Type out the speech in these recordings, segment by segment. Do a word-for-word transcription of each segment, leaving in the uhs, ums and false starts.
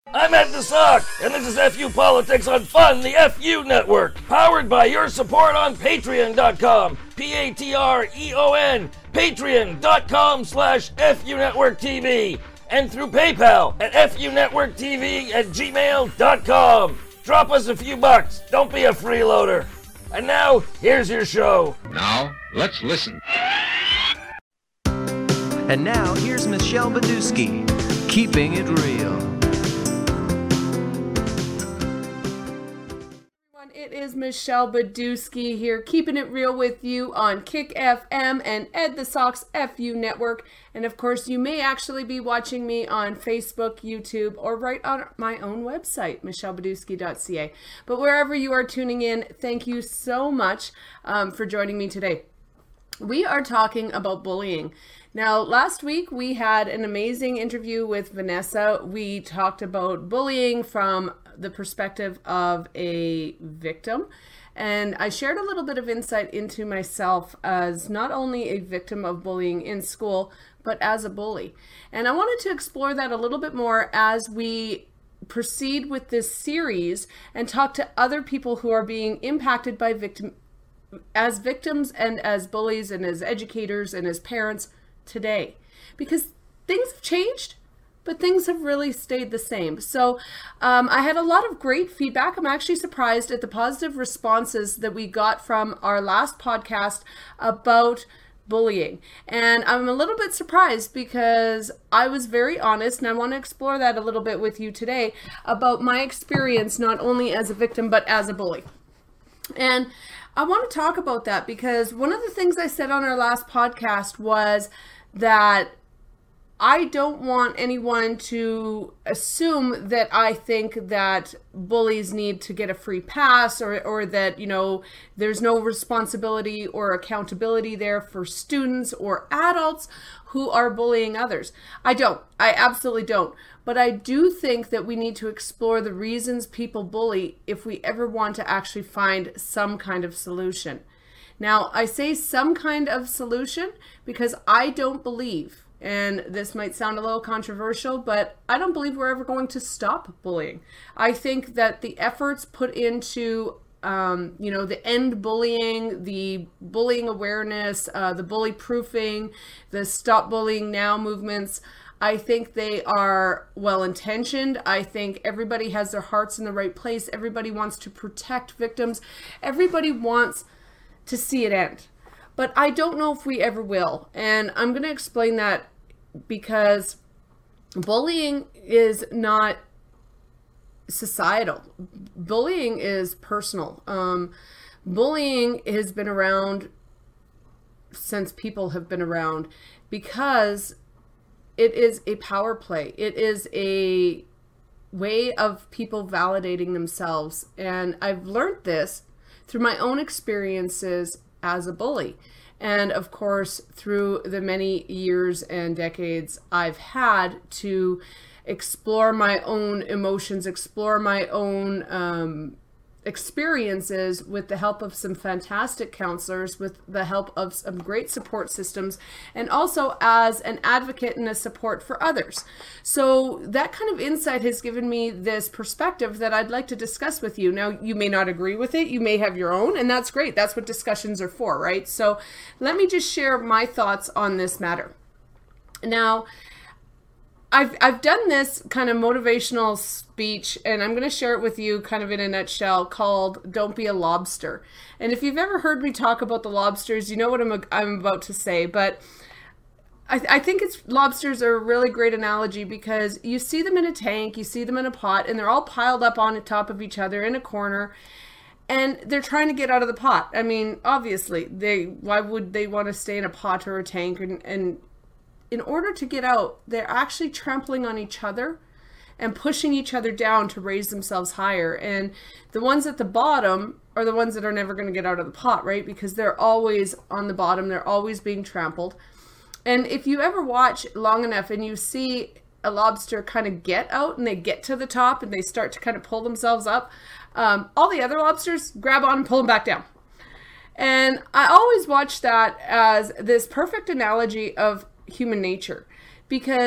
I'm Ed the Sock, and this is F U Politics on Fun, the F U Network, powered by your support on Patreon dot com, P A T R E O N, patreon dot com slash F U Network T V, and through PayPal at F U Network T V at gmail dot com. Drop us a few bucks, don't be a freeloader. And now, here's your show. Now, let's listen. And now, here's Michelle Badusky, Keeping It Real. It is Michelle Badusky here, keeping it real with you on Kick F M and Ed the Sock's F U Network. And of course, you may actually be watching me on Facebook, YouTube, or right on my own website, michelle badusky dot c a. But wherever you are tuning in, thank you so much um, for joining me today. We are talking about bullying. Now, last week we had an amazing interview with Vanessa. We talked about bullying from the perspective of a victim, and I shared a little bit of insight into myself as not only a victim of bullying in school, but as a bully. And I wanted to explore that a little bit more as we proceed with this series and talk to other people who are being impacted by victim as victims and as bullies and as educators and as parents today, because things have changed, but things have really stayed the same. So um, I had a lot of great feedback. I'm actually surprised at the positive responses that we got from our last podcast about bullying. And I'm a little bit surprised because I was very honest, and I want to explore that a little bit with you today about my experience, not only as a victim, but as a bully. And I want to talk about that because one of the things I said on our last podcast was that I don't want anyone to assume that I think that bullies need to get a free pass, or, or that, you know, there's no responsibility or accountability there for students or adults who are bullying others. I don't. I absolutely don't. But I do think that we need to explore the reasons people bully if we ever want to actually find some kind of solution. Now, I say some kind of solution because I don't believe, and this might sound a little controversial, but I don't believe we're ever going to stop bullying. I think that the efforts put into, um, you know, the end bullying, the bullying awareness, uh, the bully proofing, the Stop Bullying Now movements, I think they are well-intentioned. I think everybody has their hearts in the right place. Everybody wants to protect victims. Everybody wants to see it end. But I don't know if we ever will. And I'm going to explain that because bullying is not societal. Bullying is personal. Um, bullying has been around since people have been around because it is a power play. It is a way of people validating themselves. And I've learned this through my own experiences as a bully. And of course, through the many years and decades I've had to explore my own emotions, explore my own um, experiences with the help of some fantastic counselors, with the help of some great support systems, and also as an advocate and a support for others. So that kind of insight has given me this perspective that I'd like to discuss with you. Now, you may not agree with it, you may have your own, and that's great. That's what discussions are for, right? So let me just share my thoughts on this matter. Now, I've I've done this kind of motivational speech, and I'm going to share it with you kind of in a nutshell, called Don't Be a Lobster. And if you've ever heard me talk about the lobsters, you know what I'm, I'm about to say. But I, I think it's lobsters are a really great analogy because you see them in a tank, you see them in a pot, and they're all piled up on the top of each other in a corner. And they're trying to get out of the pot. I mean, obviously, they why would they want to stay in a pot or a tank? And, and in order to get out, they're actually trampling on each other and pushing each other down to raise themselves higher. And the ones at the bottom are the ones that are never going to get out of the pot, right? Because they're always on the bottom. They're always being trampled. And if you ever watch long enough and you see a lobster kind of get out and they get to the top and they start to kind of pull themselves up, um, all the other lobsters grab on and pull them back down. And I always watch that as this perfect analogy of human nature, because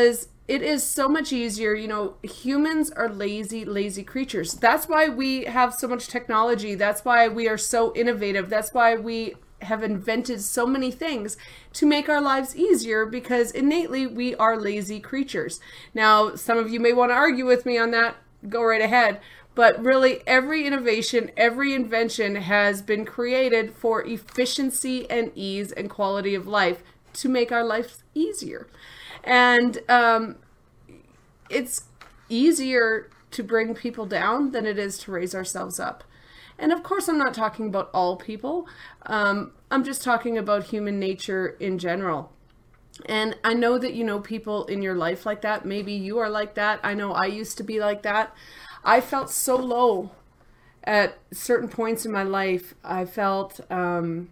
it is so much easier. You know, humans are lazy, lazy creatures. That's why we have so much technology. That's why we are so innovative. That's why we have invented so many things to make our lives easier, because innately we are lazy creatures. Now, some of you may want to argue with me on that. Go right ahead. But really, every innovation, every invention has been created for efficiency and ease and quality of life, to make our lives easier. And um, it's easier to bring people down than it is to raise ourselves up. And of course, I'm not talking about all people. Um, I'm just talking about human nature in general. And I know that you know people in your life like that. Maybe you are like that. I know I used to be like that. I felt so low at certain points in my life. I felt... Um,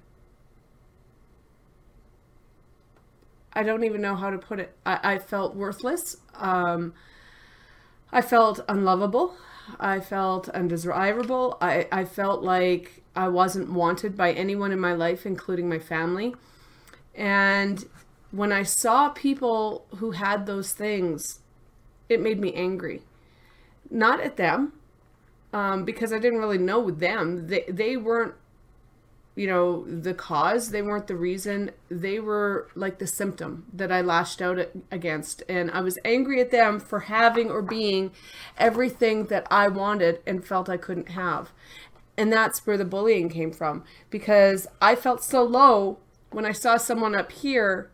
I don't even know how to put it. I, I felt worthless. Um, I felt unlovable. I felt undesirable. I, I felt like I wasn't wanted by anyone in my life, including my family. And when I saw people who had those things, it made me angry. Not at them, um, because I didn't really know them. They, they weren't, you know, the cause. They weren't the reason. They were like the symptom that I lashed out at, against. And I was angry at them for having or being everything that I wanted and felt I couldn't have. And that's where the bullying came from, because I felt so low when I saw someone up here.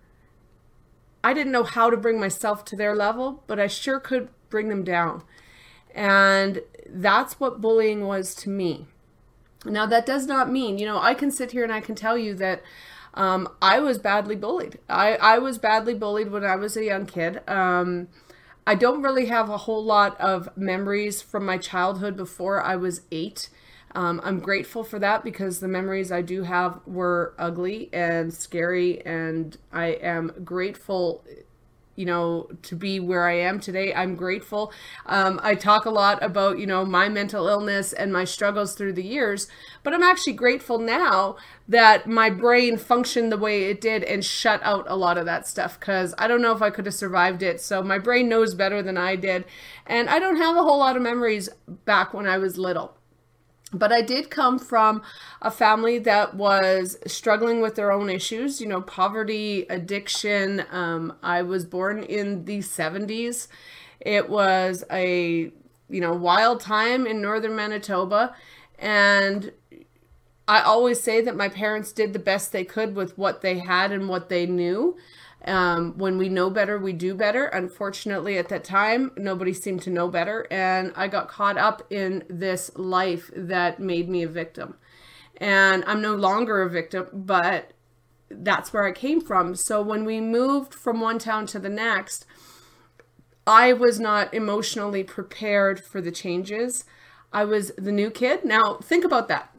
I didn't know how to bring myself to their level, but I sure could bring them down. And that's what bullying was to me. Now, that does not mean, you know, I can sit here and I can tell you that um, I was badly bullied. I, I was badly bullied when I was a young kid. Um, I don't really have a whole lot of memories from my childhood before I was eight. Um, I'm grateful for that, because the memories I do have were ugly and scary, and I am grateful, you know, to be where I am today. I'm grateful. Um, I talk a lot about, you know, my mental illness and my struggles through the years, but I'm actually grateful now that my brain functioned the way it did and shut out a lot of that stuff, because I don't know if I could have survived it. So my brain knows better than I did. And I don't have a whole lot of memories back when I was little. But I did come from a family that was struggling with their own issues, you know, poverty, addiction. Um, I was born in the seventies. It was a, you know, wild time in northern Manitoba. And I always say that my parents did the best they could with what they had and what they knew. Um, when we know better, we do better. Unfortunately, at that time, nobody seemed to know better. And I got caught up in this life that made me a victim. And I'm no longer a victim, but that's where I came from. So when we moved from one town to the next, I was not emotionally prepared for the changes. I was the new kid. Now, think about that.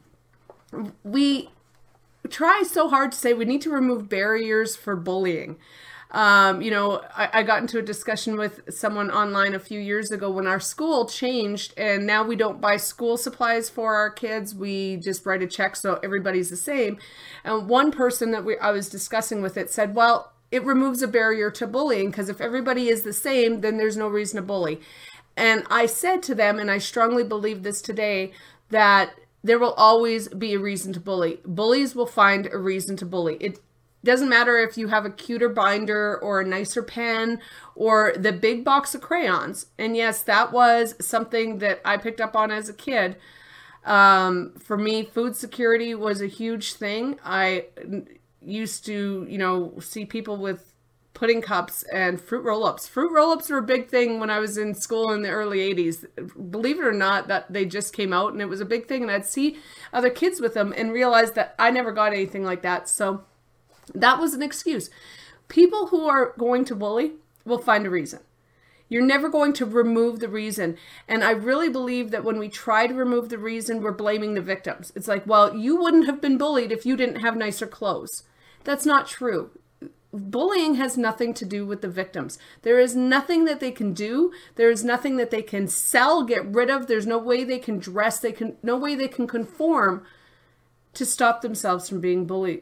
We try so hard to say we need to remove barriers for bullying. Um, you know, I, I got into a discussion with someone online a few years ago when our school changed, and now we don't buy school supplies for our kids. We just write a check so everybody's the same. And one person that we I was discussing with it said, well, it removes a barrier to bullying, because if everybody is the same, then there's no reason to bully. And I said to them, and I strongly believe this today, that there will always be a reason to bully. Bullies will find a reason to bully. It doesn't matter if you have a cuter binder or a nicer pen or the big box of crayons. And yes, that was something that I picked up on as a kid. Um, for me, food security was a huge thing. I used to, you know, see people with pudding cups and fruit roll-ups. Fruit roll-ups were a big thing when I was in school in the early eighties. Believe it or not, that they just came out and it was a big thing. And I'd see other kids with them and realize that I never got anything like that. So that was an excuse. People who are going to bully will find a reason. You're never going to remove the reason. And I really believe that when we try to remove the reason, we're blaming the victims. It's like, well, you wouldn't have been bullied if you didn't have nicer clothes. That's not true. Bullying has nothing to do with the victims. There is nothing that they can do. There is nothing that they can sell, get rid of. There's no way they can dress. They can, no way they can conform to stop themselves from being bullies.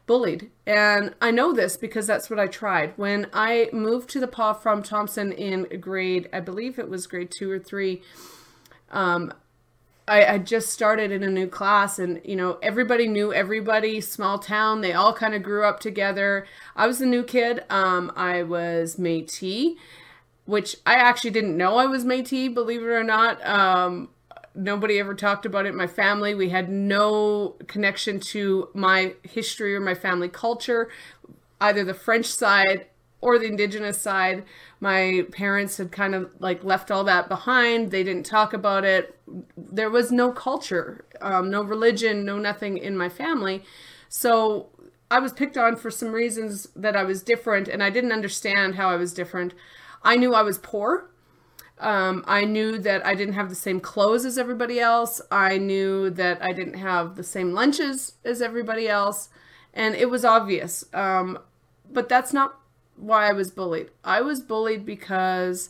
bullied. And I know this because that's what I tried. When I moved to the Paw from Thompson in grade, I believe it was grade two or three, um, I, I just started in a new class, and, you know, everybody knew everybody, small town. They all kind of grew up together. I was the new kid. Um, I was Métis, which I actually didn't know I was Métis, believe it or not. Um, nobody ever talked about it in my family. We had no connection to my history or my family culture, either the French side or the Indigenous side. My parents had kind of like left all that behind. They didn't talk about it. There was no culture, um, no religion, no nothing in my family. So I was picked on for some reasons that I was different, and I didn't understand how I was different. I knew I was poor. Um, I knew that I didn't have the same clothes as everybody else. I knew that I didn't have the same lunches as everybody else. And it was obvious. Um, but that's not why I was bullied. I was bullied because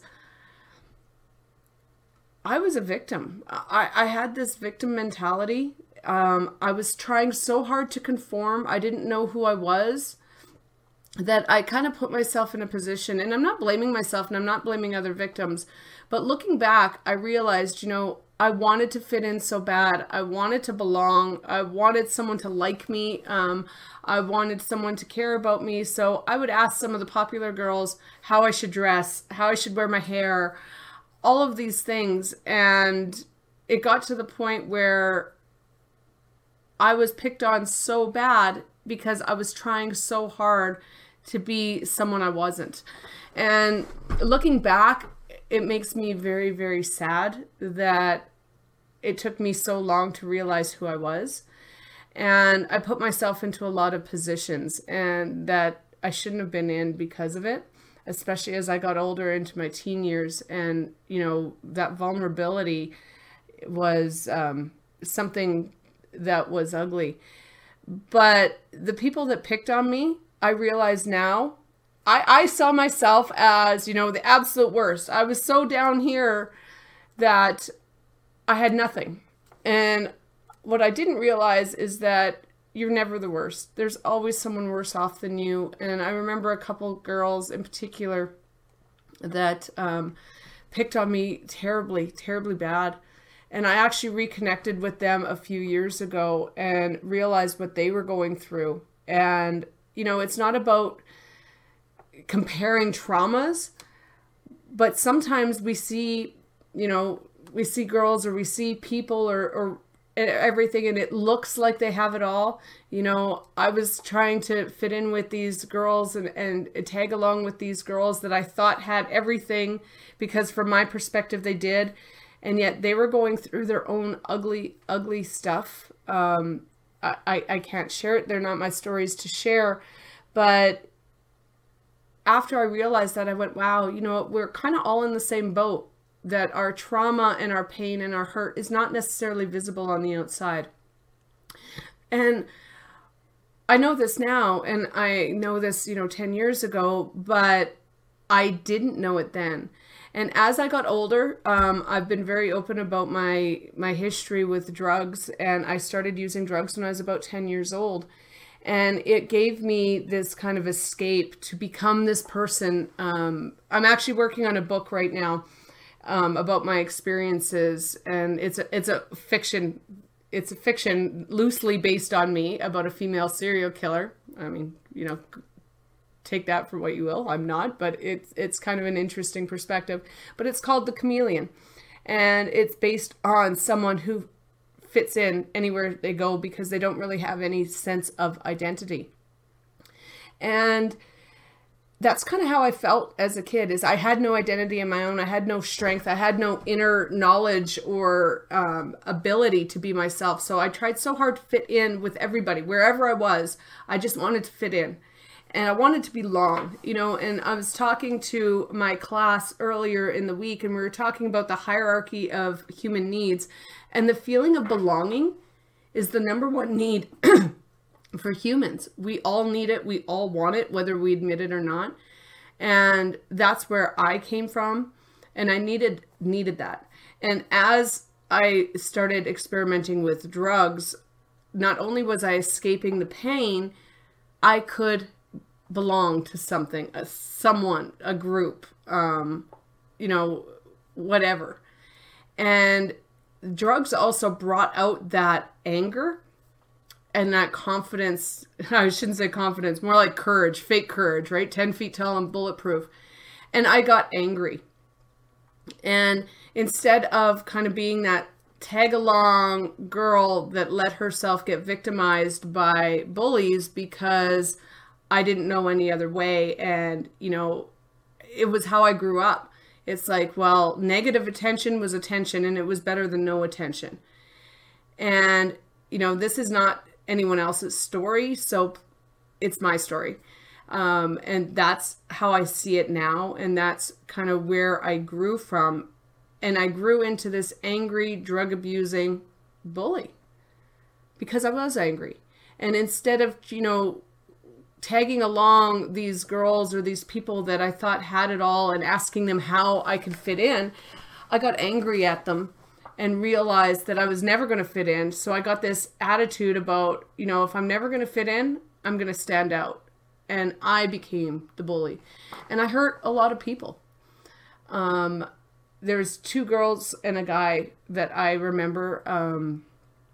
I was a victim. I, I had this victim mentality. Um, I was trying so hard to conform. I didn't know who I was, that I kind of put myself in a position, and I'm not blaming myself and I'm not blaming other victims, but looking back, I realized, you know, I wanted to fit in so bad. I wanted to belong. I wanted someone to like me. Um, I wanted someone to care about me. So I would ask some of the popular girls how I should dress, how I should wear my hair, all of these things. And it got to the point where I was picked on so bad because I was trying so hard to be someone I wasn't. And looking back, it makes me very, very sad that it took me so long to realize who I was. And I put myself into a lot of positions and that I shouldn't have been in because of it, especially as I got older into my teen years. And, you know, that vulnerability was um, something that was ugly. But the people that picked on me, I realize now, I, I saw myself as, you know, the absolute worst. I was so down here that I had nothing. And what I didn't realize is that you're never the worst. There's always someone worse off than you. And I remember a couple girls in particular that um, picked on me terribly, terribly bad. And I actually reconnected with them a few years ago and realized what they were going through. And, you know, it's not about comparing traumas, but sometimes we see, you know, we see girls or we see people or, or everything, and it looks like they have it all. You know, I was trying to fit in with these girls and, and tag along with these girls that I thought had everything because from my perspective they did. And yet they were going through their own ugly, ugly stuff. Um, I, I, I can't share it. They're not my stories to share. But after I realized that, I went, wow, you know what? We're kind of all in the same boat. That our trauma and our pain and our hurt is not necessarily visible on the outside. And I know this now, and I know this, you know, ten years ago, but I didn't know it then. And as I got older, um, I've been very open about my my history with drugs, and I started using drugs when I was about ten years old. And it gave me this kind of escape to become this person. Um, I'm actually working on a book right now um, about my experiences, and it's a, it's a fiction. It's a fiction loosely based on me about a female serial killer. I mean, you know, take that for what you will. I'm not, but it's it's kind of an interesting perspective. But it's called The Chameleon, and it's based on someone who fits in anywhere they go because they don't really have any sense of identity. And that's kind of how I felt as a kid, is I had no identity in my own. I had no strength. I had no inner knowledge or um, ability to be myself. So I tried so hard to fit in with everybody. Wherever I was, I just wanted to fit in. And I wanted to belong, you know, and I was talking to my class earlier in the week, and we were talking about the hierarchy of human needs. And the feeling of belonging is the number one need for humans. We all need it. We all want it, whether we admit it or not. And that's where I came from. And I needed needed that. And as I started experimenting with drugs, not only was I escaping the pain, I could belong to something, a someone, a group, um, you know, whatever. And drugs also brought out that anger and that confidence. I shouldn't say confidence, more like courage, fake courage, right? ten feet tall and bulletproof. And I got angry. And instead of kind of being that tag along girl that let herself get victimized by bullies because I didn't know any other way, and, you know, it was how I grew up. It's like, well, negative attention was attention, and it was better than no attention. And, you know, this is not anyone else's story, so it's my story. Um, and that's how I see it now, and that's kind of where I grew from. And I grew into this angry, drug-abusing bully because I was angry. And instead of, you know, tagging along these girls or these people that I thought had it all and asking them how I could fit in, I got angry at them and realized that I was never going to fit in. So I got this attitude about, you know, if I'm never going to fit in, I'm going to stand out. And I became the bully. And I hurt a lot of people. Um, there's two girls and a guy that I remember um,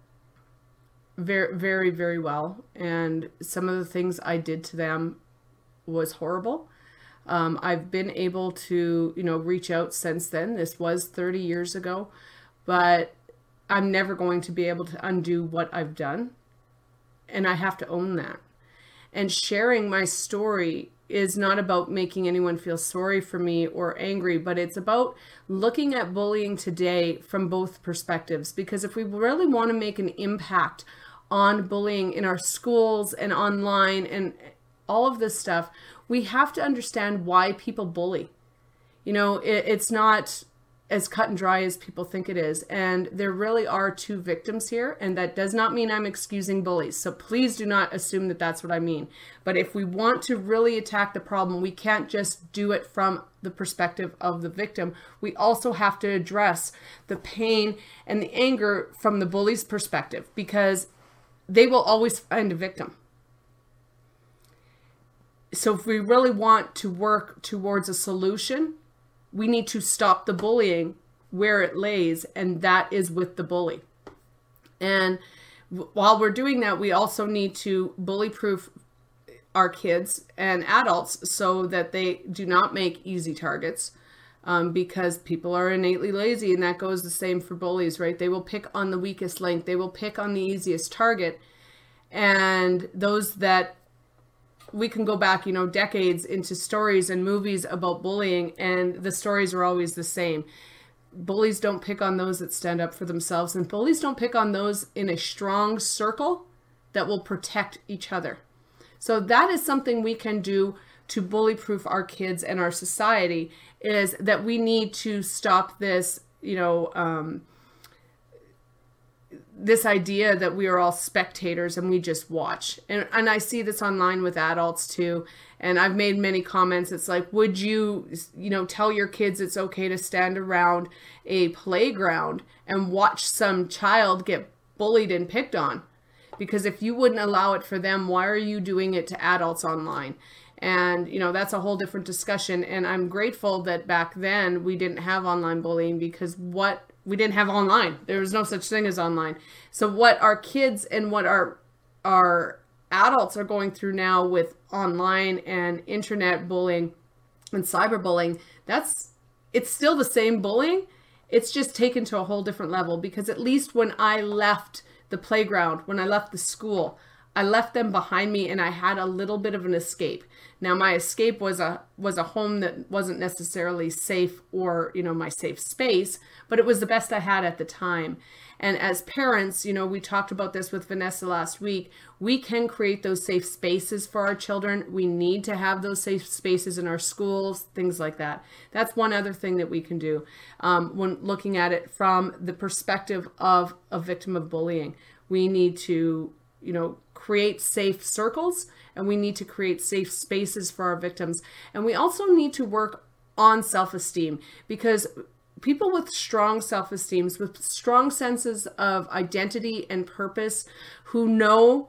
very, very, very well. And some of the things I did to them was horrible. Um, I've been able to, you know, reach out since then. This was thirty years ago, but I'm never going to be able to undo what I've done. And I have to own that. And sharing my story is not about making anyone feel sorry for me or angry, but it's about looking at bullying today from both perspectives. Because if we really want to make an impact on bullying in our schools and online and all of this stuff, we have to understand why people bully. You know, it, it's not as cut and dry as people think it is. And there really are two victims here. And that does not mean I'm excusing bullies. So please do not assume that that's what I mean. But if we want to really attack the problem, we can't just do it from the perspective of the victim. We also have to address the pain and the anger from the bully's perspective, because they will always find a victim. So if we really want to work towards a solution, we need to stop the bullying where it lays, and that is with the bully. And while we're doing that, we also need to bully-proof our kids and adults so that they do not make easy targets, um, because people are innately lazy, and that goes the same for bullies, right? They will pick on the weakest link. They will pick on the easiest target. And those that we can go back, you know, decades into stories and movies about bullying, and the stories are always the same. Bullies don't pick on those that stand up for themselves, and bullies don't pick on those in a strong circle that will protect each other. So that is something we can do to bully-proof our kids and our society, is that we need to stop this, you know, um, this idea that we are all spectators and we just watch. And and I see this online with adults too. And I've made many comments. It's like, would you, you know, tell your kids it's okay to stand around a playground and watch some child get bullied and picked on? Because if you wouldn't allow it for them, why are you doing it to adults online? And, you know, that's a whole different discussion. And I'm grateful that back then we didn't have online bullying, because what we didn't have online. There was no such thing as online. So what our kids and what our our adults are going through now with online and internet bullying and cyberbullying, that's, it's still the same bullying. It's just taken to a whole different level, because at least when I left the playground, when I left the school, I left them behind me and I had a little bit of an escape. Now my escape was a was a home that wasn't necessarily safe, or, you know, my safe space, but it was the best I had at the time. And as parents, you know, we talked about this with Vanessa last week, we can create those safe spaces for our children. We need to have those safe spaces in our schools, things like that. That's one other thing that we can do um, when looking at it from the perspective of a victim of bullying. We need to, you know, create safe circles, and we need to create safe spaces for our victims. And we also need to work on self-esteem, because people with strong self-esteem, with strong senses of identity and purpose, who know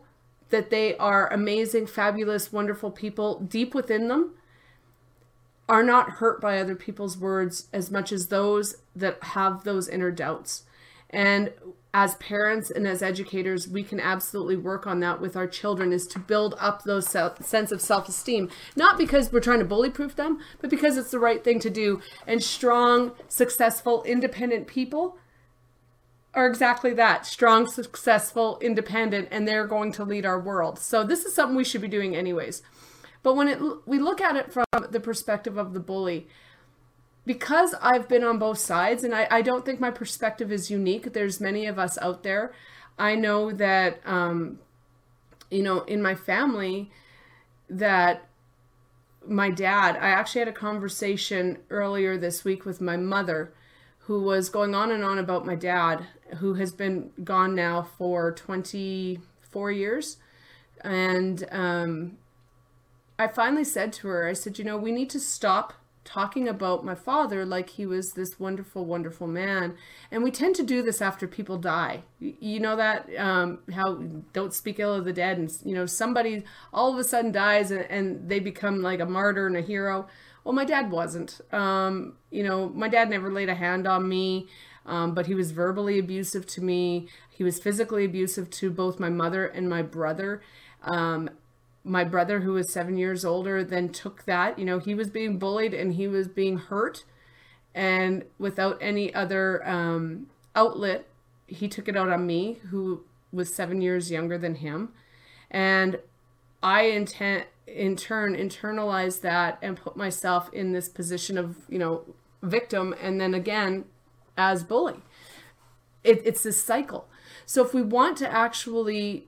that they are amazing, fabulous, wonderful people, deep within them are not hurt by other people's words as much as those that have those inner doubts. And as parents and as educators, we can absolutely work on that with our children, is to build up those self, sense of self-esteem, not because we're trying to bully proof them, but because it's the right thing to do. And strong, successful, independent people are exactly that, strong, successful, independent, and they're going to lead our world. So this is something we should be doing anyways. But when it, we look at it from the perspective of the bully, because I've been on both sides, and I, I don't think my perspective is unique. There's many of us out there. I know that, um, you know, in my family, that my dad, I actually had a conversation earlier this week with my mother, who was going on and on about my dad, who has been gone now for twenty-four years. And um, I finally said to her, I said, you know, we need to stop talking about my father like he was this wonderful, wonderful man. And we tend to do this after people die. You know that, um, how don't speak ill of the dead, and, you know, somebody all of a sudden dies and, and they become like a martyr and a hero. Well, my dad wasn't. Um, you know, my dad never laid a hand on me, um, but he was verbally abusive to me. He was physically abusive to both my mother and my brother. Um, my brother, who was seven years older, then took that. You know, he was being bullied and he was being hurt. And without any other um, outlet, he took it out on me, who was seven years younger than him. And I intent, in turn, internalized that and put myself in this position of, you know, victim, and then again, as bully. It, it's this cycle. So if we want to actually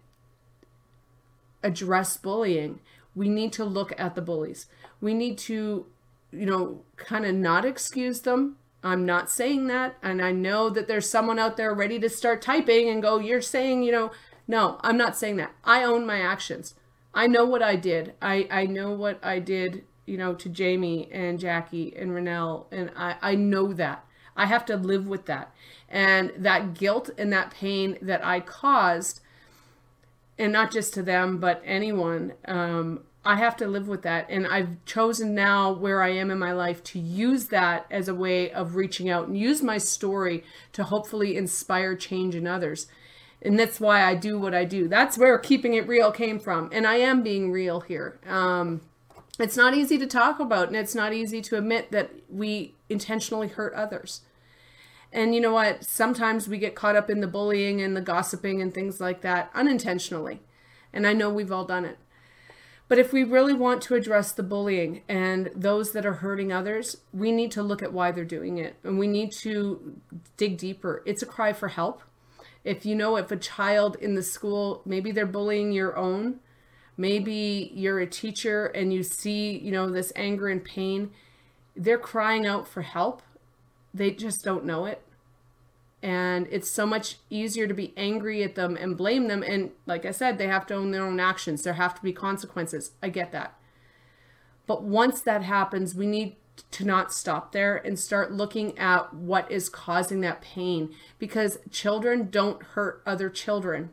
address bullying, we need to look at the bullies. We need to, you know, kind of not excuse them. I'm not saying that. And I know that there's someone out there ready to start typing and go, you're saying, you know, no, I'm not saying that. I own my actions. I know what I did. I, I know what I did, you know, to Jamie and Jackie and Renelle. And I, I know that. I have to live with that. And that guilt and that pain that I caused, and not just to them, but anyone, um, I have to live with that. And I've chosen now, where I am in my life, to use that as a way of reaching out and use my story to hopefully inspire change in others. And that's why I do what I do. That's where Keeping It Real came from. And I am being real here. Um, it's not easy to talk about, and it's not easy to admit that we intentionally hurt others. And you know what? Sometimes we get caught up in the bullying and the gossiping and things like that unintentionally. And I know we've all done it. But if we really want to address the bullying and those that are hurting others, we need to look at why they're doing it. And we need to dig deeper. It's a cry for help. If you know, if a child in the school, maybe they're bullying your own, maybe you're a teacher and you see, you know, this anger and pain, they're crying out for help. They just don't know it. And it's so much easier to be angry at them and blame them. And like I said, they have to own their own actions. There have to be consequences. I get that. But once that happens, we need to not stop there and start looking at what is causing that pain. Because children don't hurt other children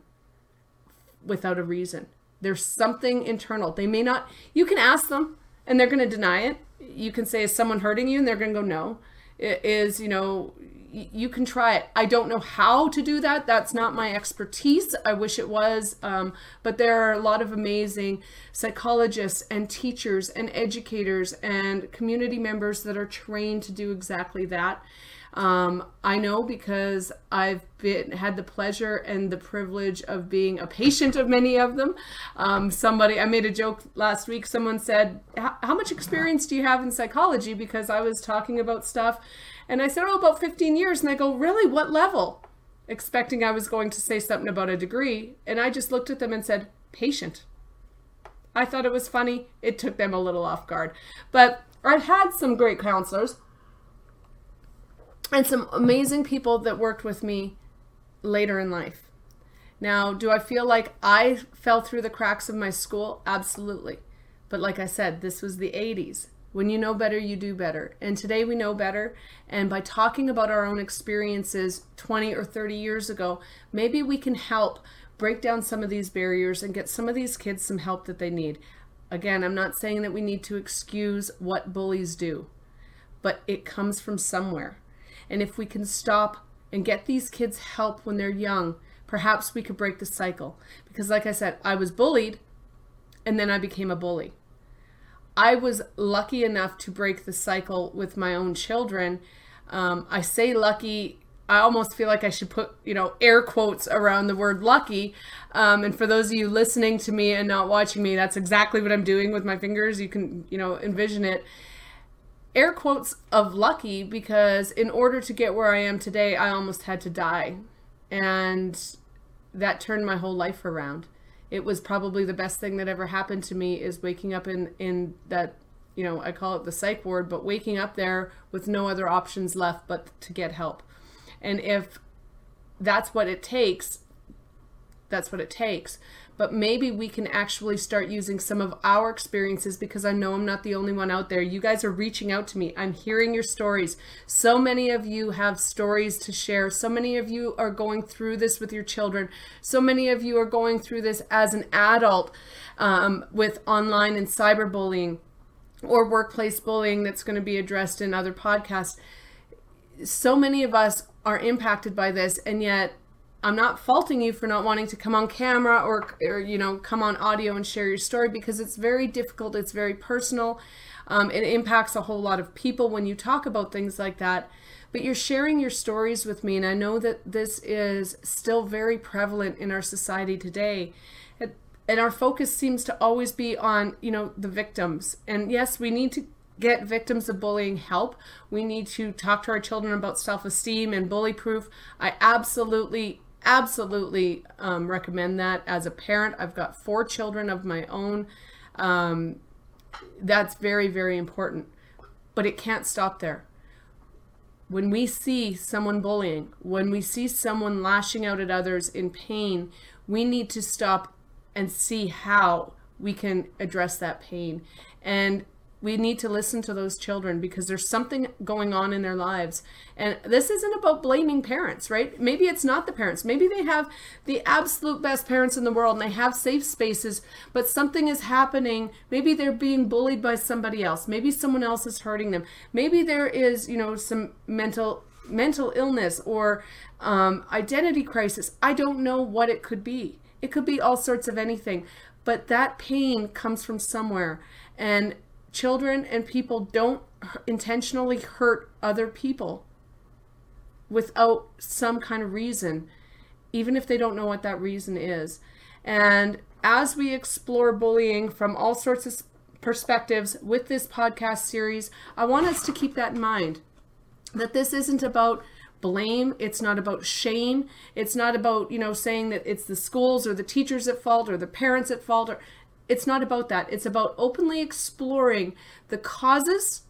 without a reason. There's something internal. They may not, you can ask them and they're going to deny it. You can say, is someone hurting you? And they're going to go, no. It is, you know, you can try it. I don't know how to do that. That's not my expertise. I wish it was. Um, but there are a lot of amazing psychologists and teachers and educators and community members that are trained to do exactly that. Um, I know because I've been, had the pleasure and the privilege of being a patient of many of them. Um, somebody, I made a joke last week. Someone said, how much experience do you have in psychology? Because I was talking about stuff. And I said, oh, about fifteen years. And they go, really? What level? Expecting I was going to say something about a degree. And I just looked at them and said, patient. I thought it was funny. It took them a little off guard. But I've had some great counselors and some amazing people that worked with me later in life. Now, do I feel like I fell through the cracks of my school? Absolutely. But like I said, this was the eighties. When you know better, you do better. And today we know better. And by talking about our own experiences twenty or thirty years ago, maybe we can help break down some of these barriers and get some of these kids some help that they need. Again, I'm not saying that we need to excuse what bullies do, but it comes from somewhere. And if we can stop and get these kids help when they're young, perhaps we could break the cycle. Because like I said, I was bullied and then I became a bully. I was lucky enough to break the cycle with my own children. Um, I say lucky, I almost feel like I should put, you know, air quotes around the word lucky. Um, and for those of you listening to me and not watching me, that's exactly what I'm doing with my fingers. You can, you know, envision it. Air quotes of lucky, because in order to get where I am today, I almost had to die. And that turned my whole life around. It was probably the best thing that ever happened to me, is waking up in, in that, you know, I call it the psych ward, but waking up there with no other options left but to get help. And if that's what it takes, that's what it takes. But maybe we can actually start using some of our experiences, because I know I'm not the only one out there. You guys are reaching out to me. I'm hearing your stories. So many of you have stories to share. So many of you are going through this with your children. So many of you are going through this as an adult um, with online and cyberbullying or workplace bullying that's going to be addressed in other podcasts. So many of us are impacted by this, and yet I'm not faulting you for not wanting to come on camera or, or you know, come on audio and share your story, because it's very difficult. It's very personal. Um, it impacts a whole lot of people when you talk about things like that. But you're sharing your stories with me, and I know that this is still very prevalent in our society today. And, and our focus seems to always be on, you know, the victims. And yes, we need to get victims of bullying help. We need to talk to our children about self-esteem and bully proof. I absolutely, absolutely um, recommend that. As a parent, I've got four children of my own. Um, that's very, very important. But it can't stop there. When we see someone bullying, when we see someone lashing out at others in pain, we need to stop and see how we can address that pain. And we need to listen to those children, because there's something going on in their lives. And this isn't about blaming parents, right? Maybe it's not the parents. Maybe they have the absolute best parents in the world and they have safe spaces, but something is happening. Maybe they're being bullied by somebody else. Maybe someone else is hurting them. Maybe there is, you know, some mental mental illness or um, identity crisis. I don't know what it could be. It could be all sorts of anything, but that pain comes from somewhere. And children and people don't intentionally hurt other people without some kind of reason, even if they don't know what that reason is. And as we explore bullying from all sorts of perspectives with this podcast series, I want us to keep that in mind, that this isn't about blame. It's not about shame. It's not about, you know, saying that it's the schools or the teachers at fault or the parents at fault. Or It's not about that. It's about openly exploring the causes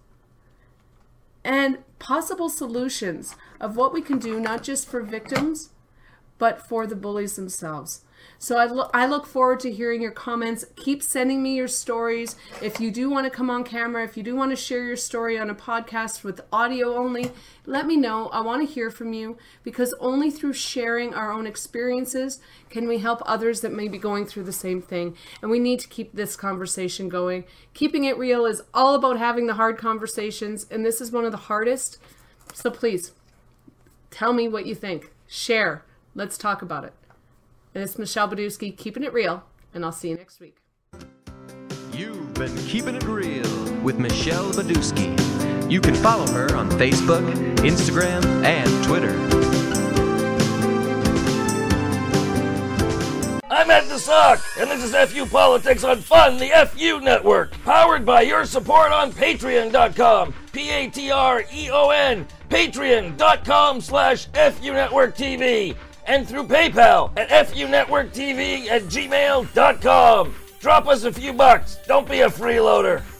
and possible solutions of what we can do, not just for victims, but for the bullies themselves. So I, lo- I look forward to hearing your comments. Keep sending me your stories. If you do want to come on camera, if you do want to share your story on a podcast with audio only, let me know. I want to hear from you, because only through sharing our own experiences can we help others that may be going through the same thing. And we need to keep this conversation going. Keeping it real is all about having the hard conversations, and this is one of the hardest. So please, tell me what you think. Share. Let's talk about it. And it's Michelle Badusky, keeping it real, and I'll see you next week. You've been keeping it real with Michelle Badusky. You can follow her on Facebook, Instagram, and Twitter. I'm Ed the Sock, and this is F U Politics on Fun, the F U Network, powered by your support on Patreon dot com, P A T R E O N, patreon dot com slash F U Network T V, and through PayPal at F U Network T V at gmail dot com. Drop us a few bucks. Don't be a freeloader.